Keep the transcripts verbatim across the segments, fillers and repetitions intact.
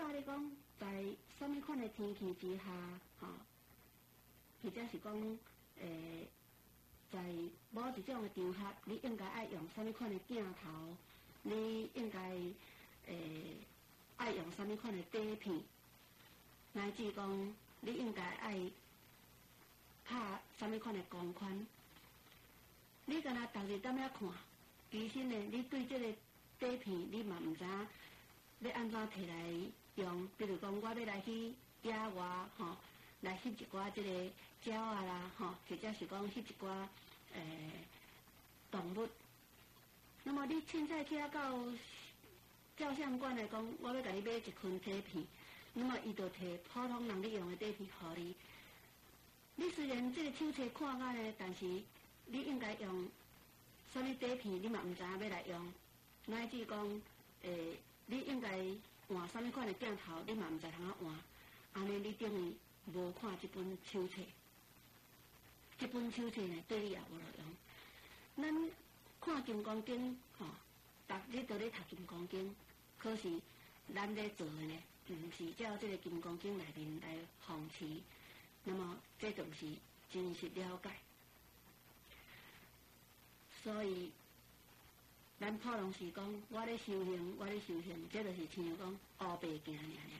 教你讲，在什么款的天气之下，吼、哦，或者是讲，诶、在某一种的场合，你应该爱用什么款的镜头，你应该诶爱用什么款的底片，乃至讲你应该爱拍什么款的光圈，你敢若逐日踮遐看，其实呢，你对这个底片你嘛毋知影要安怎摕来用。比如讲，我要来去野外吼，来翕一寡这个鸟啊啦吼，或者是讲翕一寡诶动物。那么你凊彩去啊到照相馆来讲，我要甲你买一捆底片，那么伊就摕普通人咧用的底片互你。你虽然这个手册看下呢，但是你应该用什么底片，你嘛毋知影要来用。乃至讲，诶、欸，你应该换什么款的镜头，你嘛毋知通啊换。安尼你等于无看这本手册，这本手册呢对你也无路用。咱看《金刚经》吼，逐日都咧读《金刚经》，可是咱咧做的呢，毋是照这个《金刚经》内面来奉持。那么这就不是真实了解，所以咱普通是讲，我咧修行，我咧修行，这就是像讲乌白行尔尔。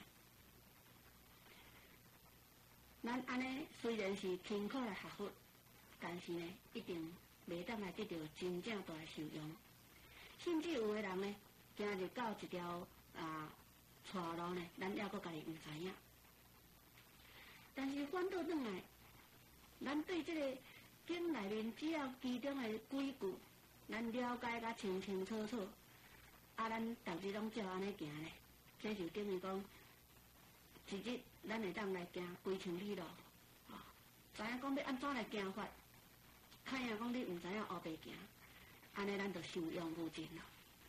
咱安尼虽然是辛苦来学佛，但是呢，一定袂当来得到真正大的受用。甚至有的人呢，行入到一条啊岔路呢，咱还阁家己毋知影。但是反倒转来，咱对这个经内面只要其中的几句，咱了解甲清清楚楚，啊，咱逐日拢照安尼行咧，这就等于讲，一日咱会当来行几千里路，啊，知影讲要安怎来行法，看样讲你毋知影黑白行，安尼咱就受用无尽咯。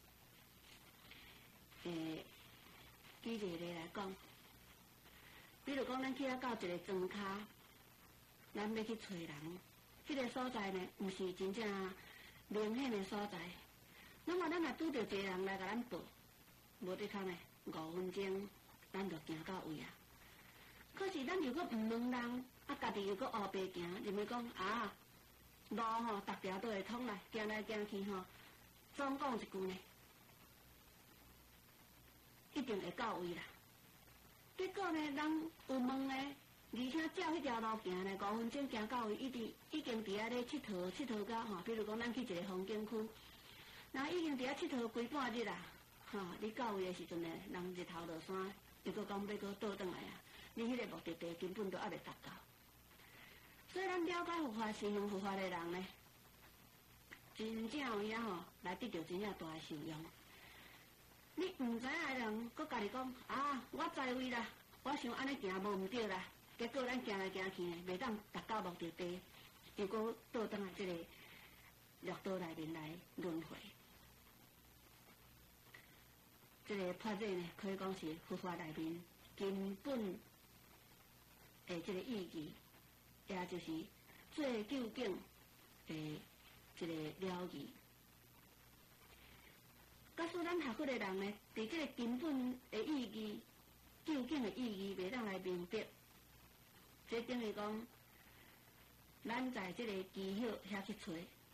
诶，举一个例来讲。比如讲，咱去啊到一个庄骹，咱要去找人，这个所在呢，毋是真正明显的所在。那么咱若拄到一个人来甲咱报，无得看呢，五分钟咱就行到位啊。可是咱如果毋问人，啊，家己又搁黑白行，认为讲啊，路吼逐条都会通来，行来行去吼，总讲一句呢，一定会到位啦。结果呢，人有问呢，而且照迄条路行呢，五分钟行到位，一直已经伫遐咧佚佗，佚佗到吼，比如讲咱去一个风景区，那已经伫遐佚佗规半日啦，吼、哦，你到位的时阵呢，人日头落山，又搁讲要搁倒转来啊，你迄个目的地根本都还袂达到。所以咱了解佛法、信仰佛法的人呢，真正有影吼，来得到真正大的受用。你毋知影的人，佮家己讲啊，我知位啦，我想安尼行无毋对啦，结果咱行来行去呢，袂当达到目的地，结果倒转来这个六道内面来轮回。这个法则呢，可以讲是佛法内面根本的这个意义，也就是最究竟的这个了义。假使咱学佛的人呢，对这个根本的意义、究竟的意义袂当来明白，这等于讲，咱在这个技巧遐去找，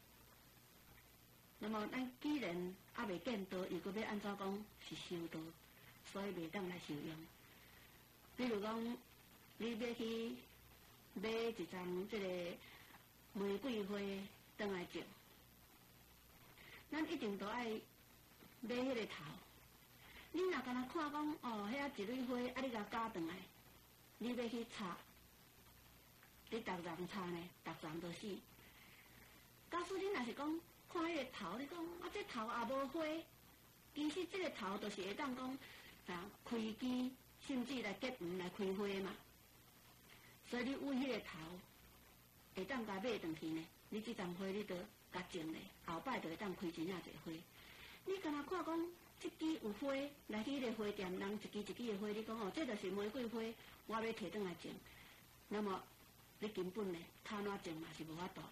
那么咱既然还未见道，又搁要安怎讲是修道，所以袂当来受用。比如讲，你要去买一张这个玫瑰花返来种，咱一定都爱买迄个头，你若干那看讲哦，遐一蕊花，啊，你甲夹转来，你要去插，你逐人插呢，逐人都死。假使你若是讲看迄个头，你讲啊，这头也无花，其实这个头就是会当讲啊开枝，甚至来结缘来开花嘛。所以你为迄个头会当甲买转去呢，你这丛花你都甲种咧，后摆就会当开真正侪花。你敢若看讲，一支有花，来去迄个花店，人一支一支的花，你讲哦，这就是玫瑰花，我要摕转来种。那么你根本呢，他哪种嘛是无法度。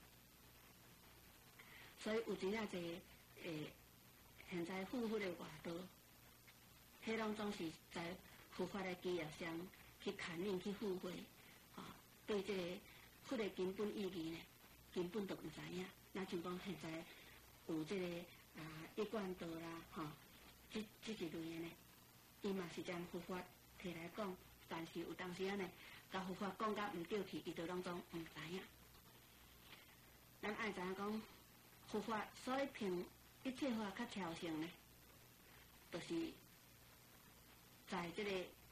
所以有真正侪诶，现在富富的外道，迄拢总是在佛法的基业上去牵引去付费，啊，对这个佛的根本意义呢，根本都唔知影。那像讲现在有这个啊一贯道啦，吼、啊，这这一类的呢，伊嘛是将佛法摕来讲，但是有当时啊呢，甲佛法讲甲唔对去，伊就拢总唔知影。咱爱知影讲佛法，所以凭一切法较超胜呢，就是在这个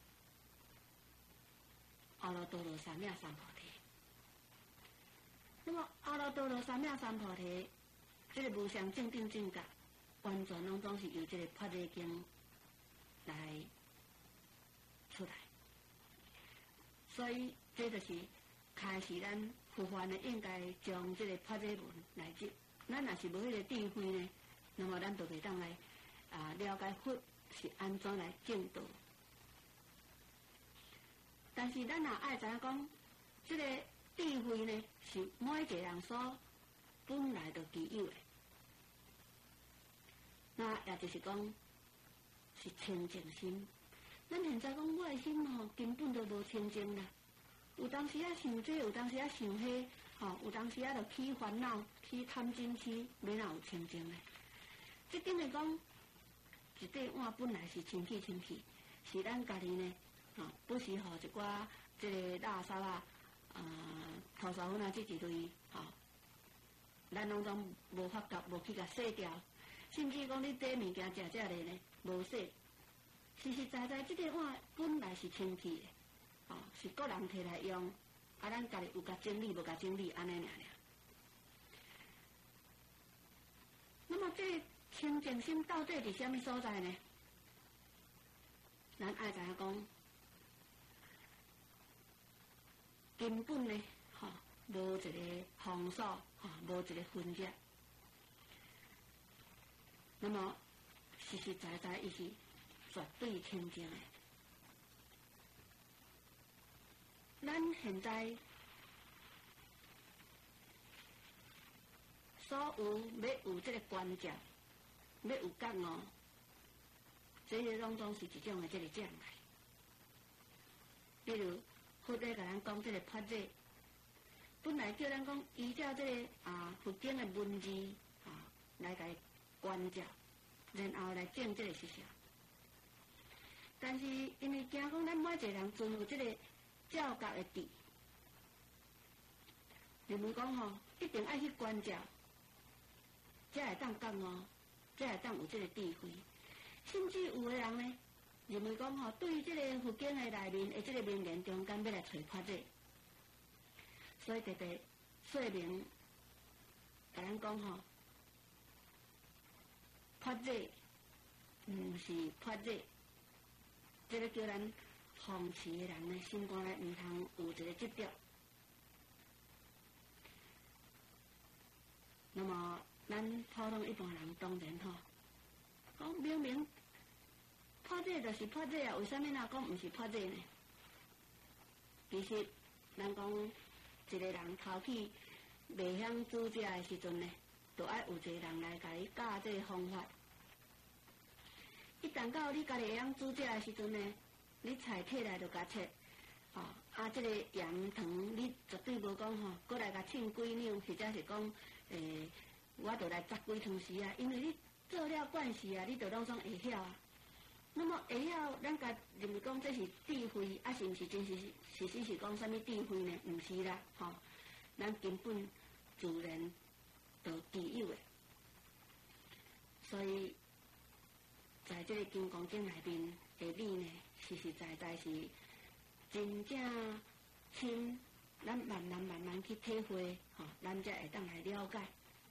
阿耨多罗三藐三菩提。那么阿耨多罗三藐三菩提，这个无上正定正觉，完全拢总是由这个法华经来出来。所以这就是开始咱佛法呢，应该将这个法华文来接。咱若是无迄个智慧呢，那么咱就袂当来啊了解佛是安怎来正道。但是咱也爱知影讲，这个智慧呢是每一个人所本来就具有的。那也就是讲是清净心。咱现在讲我的心吼、哦，根本都无清净啦。有当时啊想这，有当时啊想迄，吼、哦，有当时啊就起烦恼、起贪嗔痴，免哪有清净呢？即等于讲，一块碗本来是清气清气，是咱家己呢，吼、哦，不时互一寡即个垃圾啊、呃、吐沙粉啊这一类，吼、哦，咱拢总无发觉，无去甲洗掉，甚至讲你这物件食食咧呢，无洗。实实在在，这个碗本来是清气的，哦，是个人摕来用，啊，咱家己有甲整理，无甲整理，安尼尔尔。那么，这个清净心到底伫什么所在呢？咱爱知影讲，根本呢，吼、哦，无一个方素，吼、哦，无一个分界。那么，实实在在，伊是绝对清净的。咱现在所有要有这个关照，要有觉悟，这些拢总是一种的这个障碍。比如，佛在甲咱讲这个法座，本来叫咱讲依照这个啊佛经的文字啊来甲关照，然后来证这个实相。但是因为惊讲咱每一个人存有这个照觉的智，认为讲吼，一定爱去关照，才会当觉悟，才会当有这个智慧。甚至有的人呢，认为讲吼，对于这个佛经的内面的这个名言中间要来找法者，所以特别说明，甲咱讲吼，法者唔是法者。这个叫咱放弃的人呢，心肝内唔通有一个执着。那么，咱普通一般人当然吼，讲明明破这就是破这啊，为什么那讲唔是破这呢？其实，咱讲一个人头起未晓煮食的时阵呢，就爱有一个人来甲你教这个方法。一旦到你家己会晓煮食的时阵呢，你菜摕来就甲切，吼、哦、啊，这个盐糖你绝对无讲吼，过来甲称几两，或者是讲诶，我就来砸几汤匙啊，因为你做了惯势啊，你就拢总会晓啊。那么会晓，咱家认为讲这是智慧，啊是毋是真是实实是讲啥物智慧呢？毋是啦，吼、哦，咱根本自然就具有的，所以。在这个金刚经内面的理呢，实实在在是真正深，咱慢慢慢慢去体会，吼、哦，咱才会当来了解。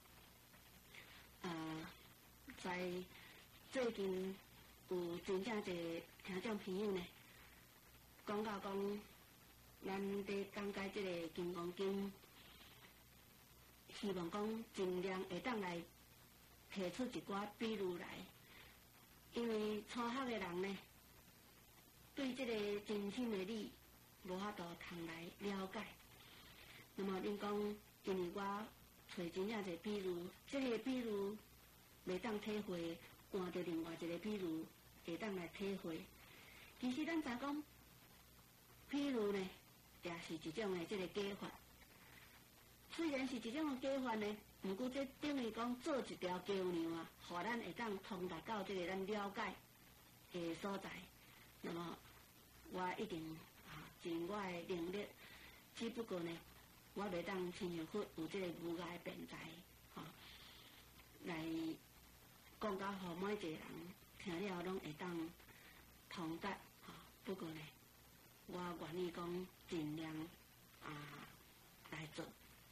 呃，在最近有真正一个听众朋友呢，讲到讲，咱伫讲解这个金刚经，希望讲尽量会当来提出一寡比喻来。因为初学的人呢，对这个真心的理无法度通来了解。那么恁讲，因为我找真正一个比喻，这个比喻袂当体会，换着另外一个比喻会当来体会。 其实咱知讲，譬如呢，也是一种的这个假法。虽然是一种的假法呢，毋过这等于讲做一条桥梁啊，互咱会当通达到这个咱了解的所在。那么我一定啊，尽我的能力，只不过呢，我袂当亲像佛有这个儒雅的辩才，吼、哦，来讲到互每一个人听了拢会当通达，吼、哦。不过呢，我愿意讲尽量啊来做。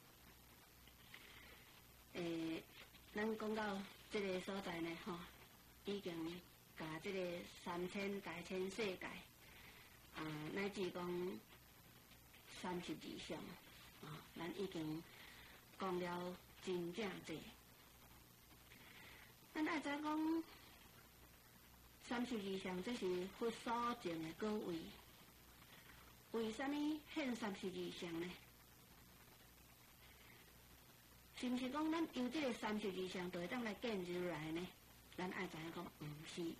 诶，咱讲到这个所在呢，吼、哦，已经甲这个三千大千世界。啊，乃至讲三十二相，啊，咱已经讲了真正济。咱爱知讲三十二相，这是佛所证的果位。为什么现三十二相呢？是毋是讲咱由这个三十二相就会当来见如来呢？咱爱知影讲，毋是。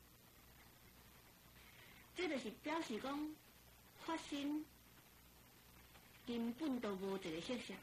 这就是表示讲。发心根本都无一个色相，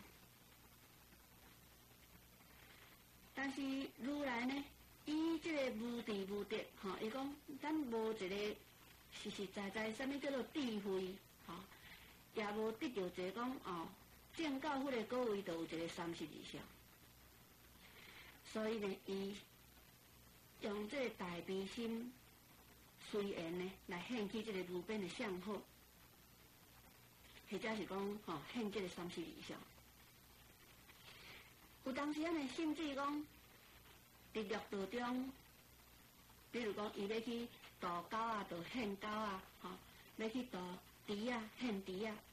但是如来呢，伊这个无智无德，吼，伊讲咱无一个实实在在，什么叫做智慧，吼，也无得到一个讲哦，正教佛的果位就有一个三十二相，所以呢，伊用这个大悲心随缘呢，来献起这个路边的相好。或者是讲，吼、哦，献这个三十二相。有当时呢，甚至讲，伫乐道中，比如讲，伊要去渡狗啊，就献狗啊，吼、哦，要去渡猪啊，献猪啊。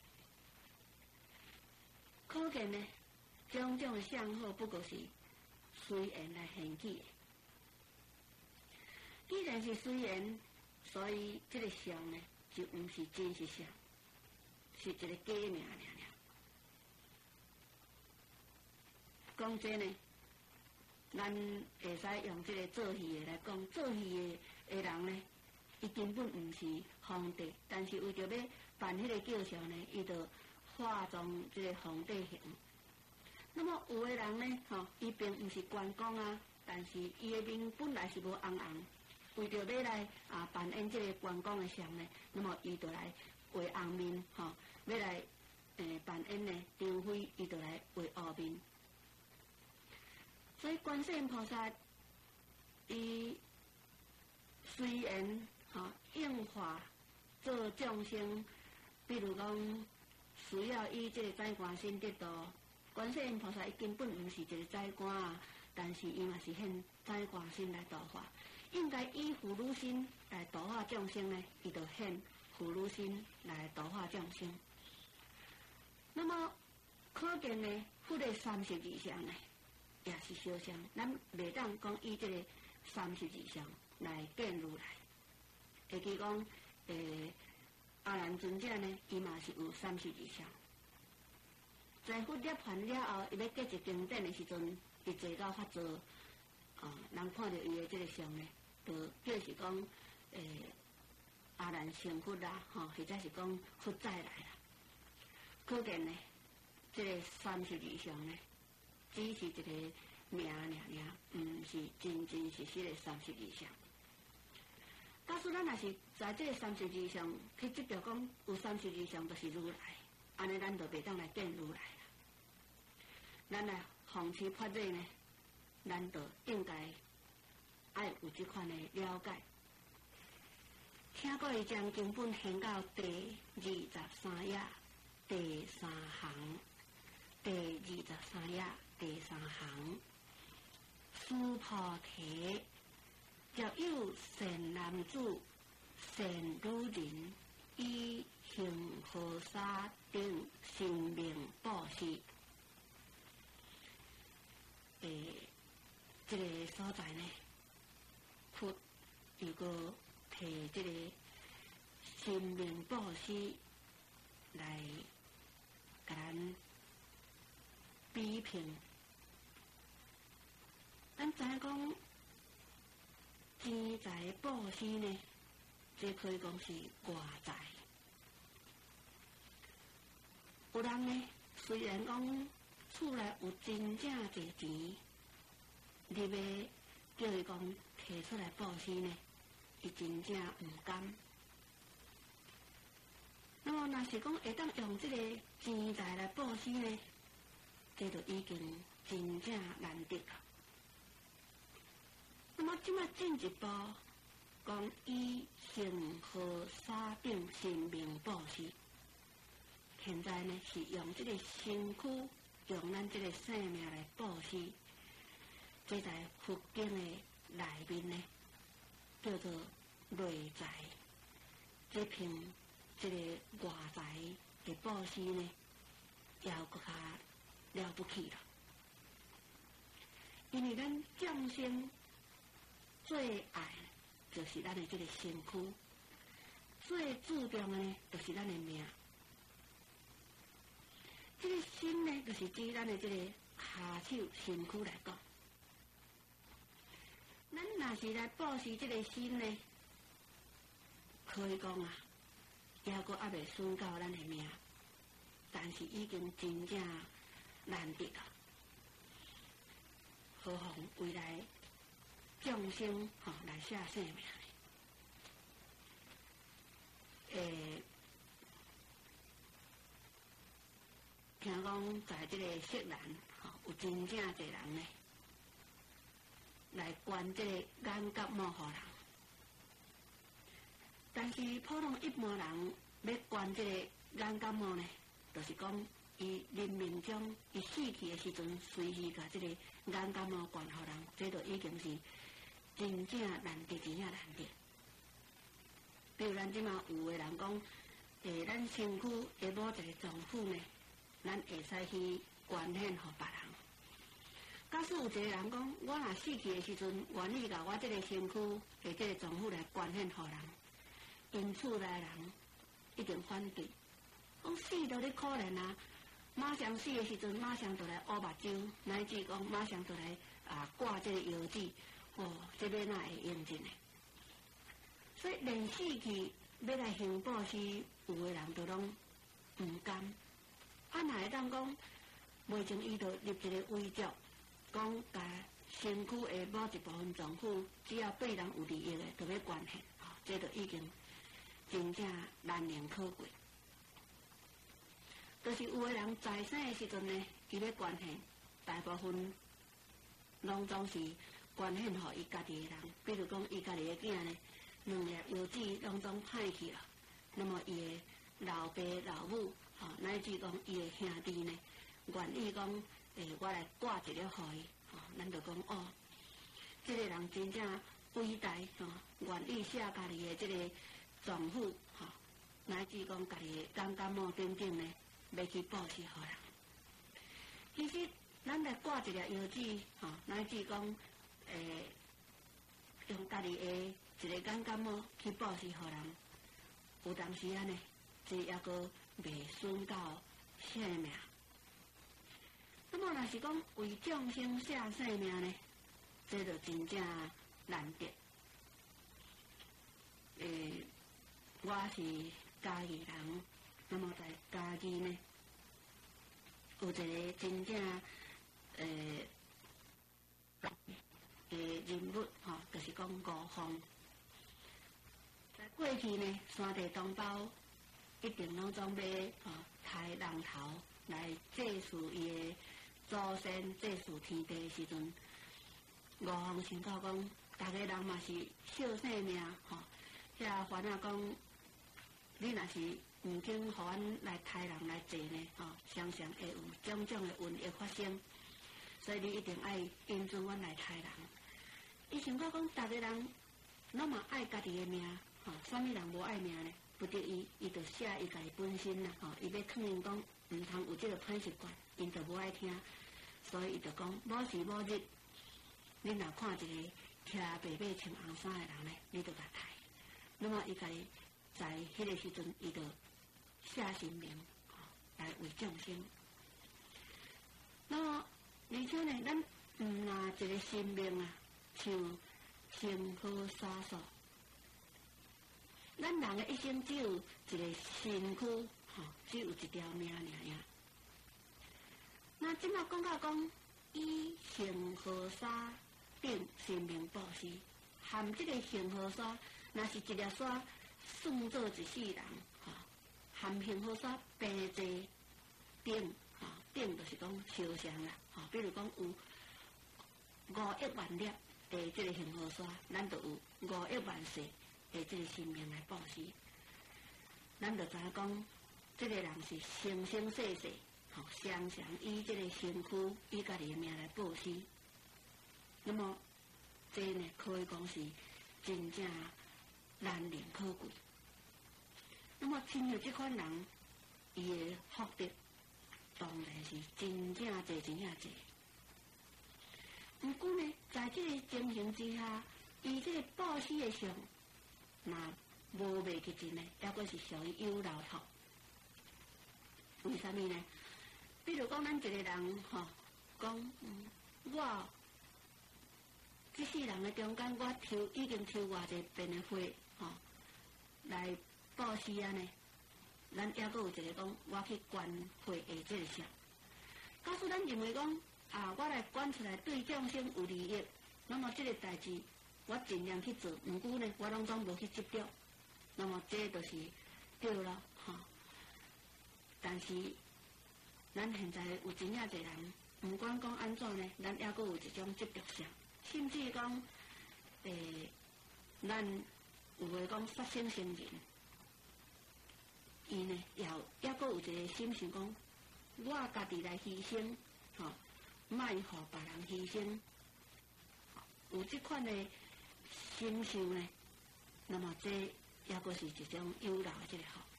可见呢，种种的相好，不过是随缘来献起的。既然是随缘，所以这个相呢，就毋是真实相。是一个假名尔尔。讲真呢，咱会使用这个做戏的来讲，做戏的的人呢，伊根本毋是皇帝，但是为着要办迄个叫嚣呢，伊就化妆这个皇帝形。那么有的人呢，吼、哦，伊并毋是关公啊，但是伊的面本来是无红红，为着要来啊扮演这个关公的相呢，那么伊就来画红面，吼、哦。要来诶扮演呢，张飞伊就来画乌面，所以观世音菩萨伊虽然吼应化做众生，比如讲需要以这个宰官身得道，观世音菩萨伊根本毋是一个宰官啊，但是伊嘛是现宰官身来度化，应该以妇女身来度化众生呢，伊就现妇女身来度化众生。那么可见呢，佛的三十二相呢，也是小相，咱袂当讲以这个三十二相来见如来。会记讲，诶，阿难尊者呢，伊嘛是有三十二相。在佛涅盘了后，伊要结一经典的时阵，伊坐到法座，啊，人看到伊的这个相呢，就就是讲，诶，阿难成佛啦，吼，或者是讲佛再来啦。可见呢，这个三十二相呢，只是一个名尔尔，毋是真真实实的三十二相。假使咱若是在这个三十二相去执着讲有三十二相就是如来，安尼咱就袂当来见如来啦。咱来防止破例呢，咱就应该爱有这款的了解。听过伊将经本行到第二十三页。第三行，第二十三页第三行，须菩提，若有善男子、善女人，以行菩萨等性命布施。诶，这个所在呢，佛如果提这个性命布施来。甲咱比拼，咱知影讲钱财布施呢， 这可以讲是外在。有人呢，虽然讲厝内有真正侪钱，入个叫伊讲摕出来布施呢，伊真正毋甘。那么，若是讲会当用这个钱财来布施呢，这就已经真正难得了。那么，即摆进一步讲以成和沙顶生命布施，现在呢是用这个身躯，用咱这个生命来布施，这在佛经的内面呢，叫做内在，这片。这个外在的布施呢，也更加了不起了。因为咱众生最爱就是咱的这个身躯，最注重的呢，就是咱的命。这个心呢，就是指咱的这个下手身躯来讲。咱若是来布施这个心呢，可以讲啊。抑阁还未损到咱的命，但是已经真正难得了。何况未来众生吼、哦、来下生命诶，欸，听讲在这个色兰吼、哦，有真正侪人呢，来捐这个眼角膜互人。但是普通一般人要捐这个眼角膜呢，就是讲伊临命中伊死去的时阵，随时甲这个眼角膜捐互人，这就已经是真正难得，真正难得。比如咱即马有的人讲，诶，咱身躯的某一个脏腑呢，咱会使去捐献互别人。假使有一个人讲，我若死去的时阵，愿意甲我这个身躯的这个脏腑来捐献互人。因厝内人一定反对，讲死都咧可怜啊！马上死的时阵，马上就来乌目睭，乃至讲马上就来啊挂这个药剂，哦，这要哪会用尽呢？所以连死去要来行布施，有的人都拢毋甘。啊，若会当讲袂情伊就立一个遗嘱，讲甲身躯的某一部分脏腑，只要对人有利益的，就要捐献，哦，这就已经。真正难能可贵，就是有的人在生的时阵呢，伊要捐献，大部分拢总是捐献予伊家己的人。比如讲，伊家己的囝呢，两粒药剂拢总歹去了，那么伊的老爸老母，吼、哦，乃至讲伊的兄弟呢，愿意讲，诶、欸，我来挂一粒予伊，吼、哦，咱就讲哦，这个人真正伟大，吼、哦，愿意写家己的这个。丈夫吼，乃至讲家己眼角膜等等呢，要去布施互人。其实咱来挂一粒药剂吼，乃至讲诶，用家己的一个眼角膜去布施互人，有当时啊呢，这抑阁未损到生命。那么若是讲为众生下生命呢，这就真正难得。诶。我是嘉义人，那么在嘉义呢，有一个真正诶诶人物吼、哦，就是讲吴凤。在过去呢，山地同胞一定拢总要吼抬人头来祭祀伊的祖先、祭祀天地的时阵，吴凤想到讲，大家人嘛是小生命吼，遐烦恼讲。你若是毋肯互阮来抬人来坐呢，吼、哦，常常会有种种的瘟疫发生，所以你一定爱引准阮来抬人。伊想到讲，逐个人拢嘛爱家己的命，吼、哦，啥物人无爱命呢？不得已，伊就写伊家己本身啦，吼、哦，伊要劝因讲，毋通有即个歹习惯，因就无爱听，所以伊就讲，某时某日，恁若看一个骑白马穿红衫的人呢，你就甲抬。那么伊家己。在迄个时阵，伊就下神明，吼、哦，来为众生。那么，而且呢，咱毋拿一个生命啊，像星河洒烁， 咱人的一生只有一个身躯，吼、哦，只有一条命尔呀。那即马讲到讲，以恒河沙顶生命布施，含即个恒河沙，若是一粒沙算做一世人，吼、哦，含恒河沙平坐顶，吼、哦，顶就是讲烧香啦，吼、哦，比如讲有五亿万粒的即个恒河沙，咱就有五亿万世的即个生命来布施，咱就知影讲，即个人是生生世世。吼，常常以这个身躯、以家己的命来布施，那么这呢可以讲是真正难能可贵。那么亲像这款人，伊的福德当然是真正侪、真正侪。不过呢，在这个情形之下，伊这个布施的上，那无袂去尽呢，抑阁是属于有老头。为什么呢？比如讲，咱一个人吼，讲、哦嗯、我这世人的中间，我抽已经抽偌济遍的花吼、哦，来布施啊呢。咱抑阁有一个讲，我去捐花的这个项。假使咱认为讲啊，我来捐出来对众生有利益，那么这个代志我尽量去做，毋过呢，我拢总无去执着，那么这就是对了吼、哦。但是。咱现在有真正侪人，毋管讲安怎呢，咱抑阁有一种执着性，甚至讲，诶，咱有诶讲杀生成人，伊呢也抑阁有一个心想讲，我家己来牺牲，吼，莫互别人牺牲，有即款诶心想呢，那么这抑阁是一种有漏诶即个好。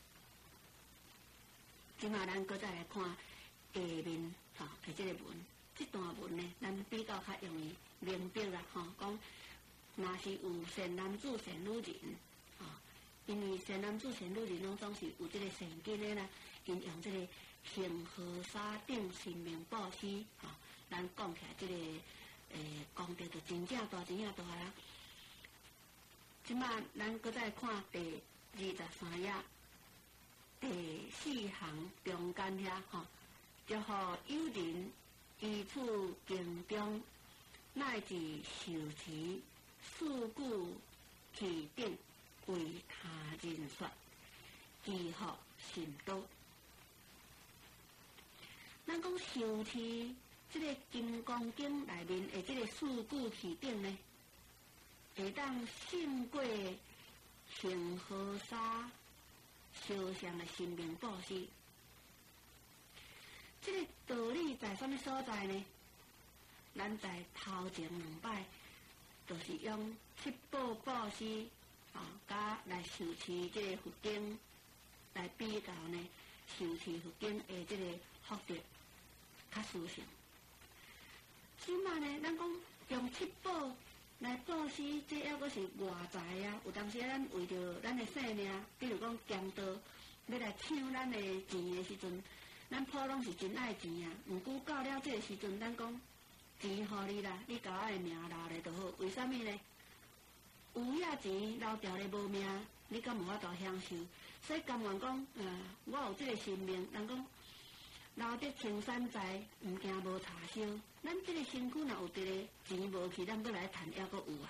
即马咱搁再来看。下面吼，诶，即个文，即段文呢，咱比较较容易明白啦，吼，讲若是有善男子、善女人，吼，因为善男子、善女人拢总是有即个善根的啦，因用即个恒河沙顶生命布施，吼，咱讲起来即、这个诶功德就真正大、真正大啦。即马咱搁再看第二十三页第四行中间遐，吼。就互有人依处经中，乃至受持，事故其顶，为他人说，其福甚多。咱讲受持这个《金刚经》内面的这个事故其顶呢，会当胜过恒河沙烧香的生命布施。这个道理在什么所在呢？咱在头前两摆，就是用七宝布施啊，甲来受持这个佛经来比较呢，受持佛经的这个福德较殊胜。即马呢，咱讲用七宝来布施，这抑阁是外在啊。有当时咱为着咱的性命，比如讲强盗要来抢咱的钱的时阵。咱普拢是真爱钱啊，毋过到了这个时阵，咱讲钱互你啦，你甲我的命留咧就好。为什么呢？有遐钱留掉咧无命，你敢无法度享受？所以甘愿讲，呃，我有这个生命，人讲留得青山在，毋惊无柴烧。咱这个身躯若有这个钱无去，咱搁来趁抑阁有啊。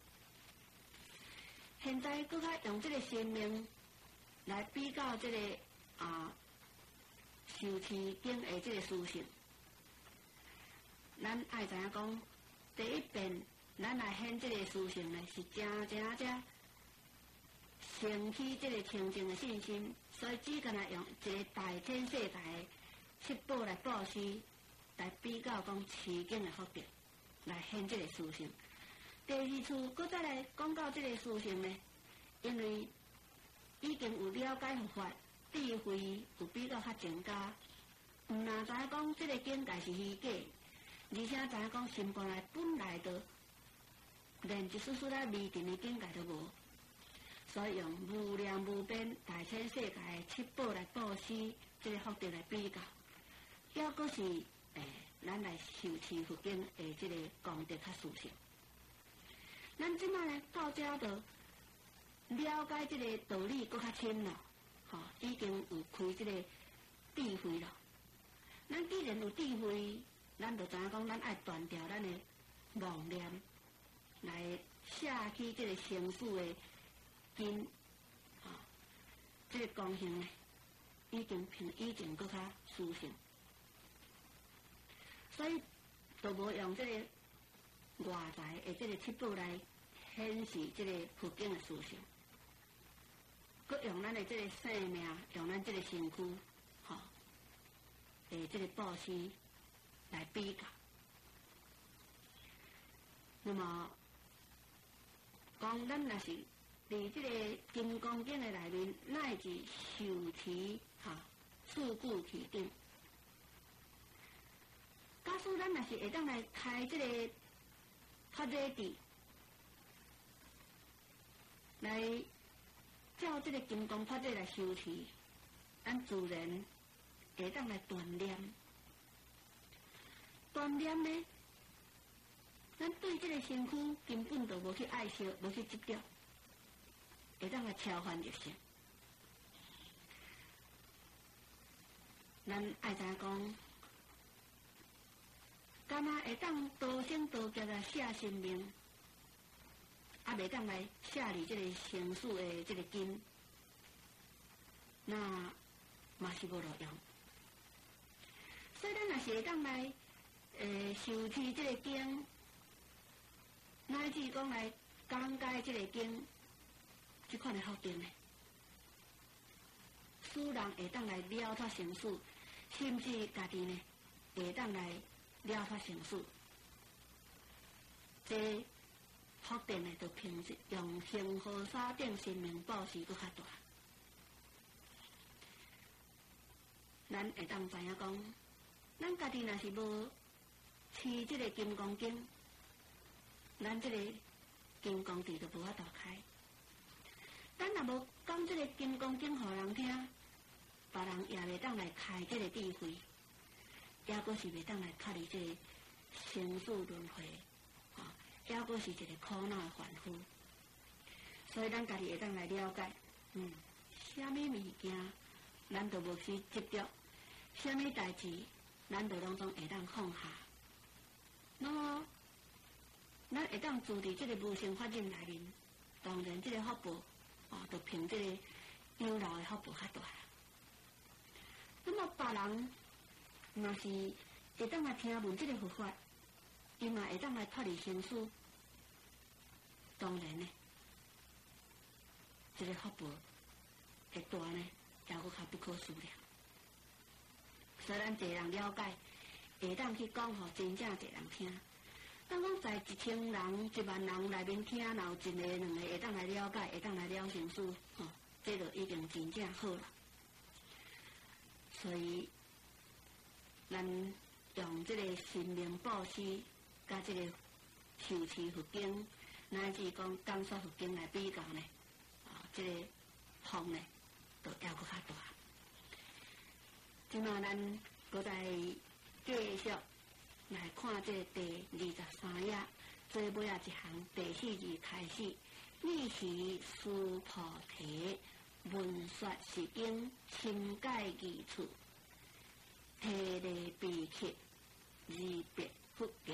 现在搁较用这个生命来比较这个啊。受持经的这个事情，咱爱知影讲，第一遍咱来显这个事情呢，是真真正升起这个清净的信心，所以只干来用一个大千世界的七宝来布施，来比较讲持经的福德，来显这个事情。第二处，搁再来讲到这个事情呢，因为已经有了解佛法。智慧有比较较增加，毋若知影讲即个境界是虚假，而且知影讲心肝内本来就连一丝丝仔微尘的境界都无，所以用无量无边大千世界的七宝来布施，即个福德来比较，抑阁是诶，咱来受持佛经的即个功德较殊胜。咱即摆呢到遮就了解这个道理搁较深了，吼、哦，已经有开这个智慧了。咱既然有智慧，咱就知影讲，咱爱断掉咱的妄念，来写起这个生死的根，啊、哦，这个功行呢，已经比以前搁较殊胜，所以就无用这个外在的这个七宝来显示这个佛经的殊胜，搁用咱的这个生命，用咱这个身躯，吼、哦，诶，这个布施来比较。那么，讲咱若是伫这个《金刚经》的内面，乃至受持哈四故其定。假使咱若是会当来开这个发热地，来照这个金刚法热来修持，咱自然会当来锻炼。锻炼呢？咱对这个身躯根本就无去爱惜，无去执着，会当来超凡就行。咱爱知讲，干那会当多生多劫来写生命，啊，袂当来写你这个生死的这个根，那嘛是无路用。所以咱若是会当来，诶、呃，受持这个经。乃至讲来讲解这个经，这款的福定呢，使人会当来了脱生死，甚至家己呢会当来了脱生死。这福定呢，就凭着用幸福沙顶生命宝石搁较大。咱会当知影讲，咱家己若是无持这个金刚经。咱这个金刚智就无法度开，咱若无讲这个金刚经互人听，别人也袂当来开这个智慧，也阁是袂当来脱离这个生死轮回，啊，也阁是一个苦恼的凡夫。所以咱家己会当来了解，嗯，啥物物件咱就无去执着，啥物代志咱就拢总会当放下，那么。咱会当住伫这个无生法忍内面，当然这个福报，哦，就凭这个有漏的福报较大。那么别人若是会当来听闻这个佛法，伊嘛会当来脱离生死，当然呢，这个福报会大呢，也阁较不可思量。所以咱侪人了解，会当去讲互真正侪人听。当讲在一千人、一万人内面听，若有一个、两个会当来了解，会当来了生死，吼、哦，这就已经真正好了。所以，咱用这个生命布施，甲这个受持佛经，乃至讲讲说佛经来比较呢，啊，这个福呢，就要搁较大。即嘛，咱搁再继续。来看这第二十三页，最尾啊一行第四字开始，欲习殊菩提，闻说是应，深解义处，提例秘契，二别不言。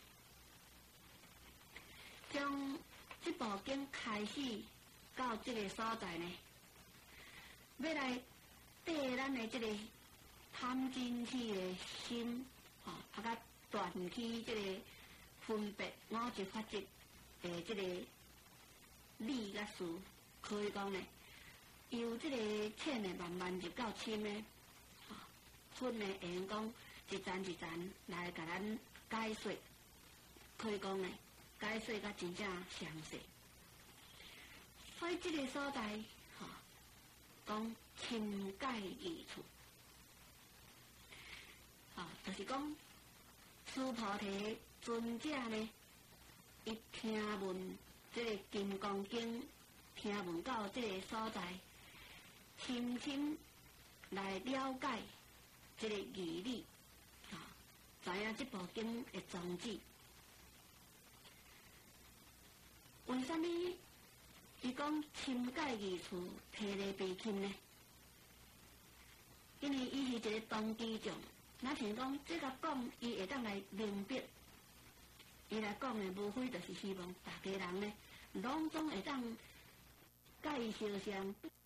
将这部经开始到这个所在呢，要来对咱的这个贪嗔痴的心，啊，啊甲断去这个分别五识法则的这个理甲事，可以讲呢，由这个浅的慢慢入到深的，啊，分呢会用讲一层一层来甲咱解说，可以讲呢解说甲真正详细。所以这个所在，哈、啊，讲深解义处，啊，就是讲。诸菩提尊者呢，伊听闻这个《金刚经》，听闻到这个所在，深深来了解这个义理，啊，知影这部经的宗旨。为什么伊讲深解义处，摕来被亲呢，因为伊是一个当机长，那像讲这个讲，伊会当来明白，伊来讲的无非就是希望大家人呢，拢总会当介绍上。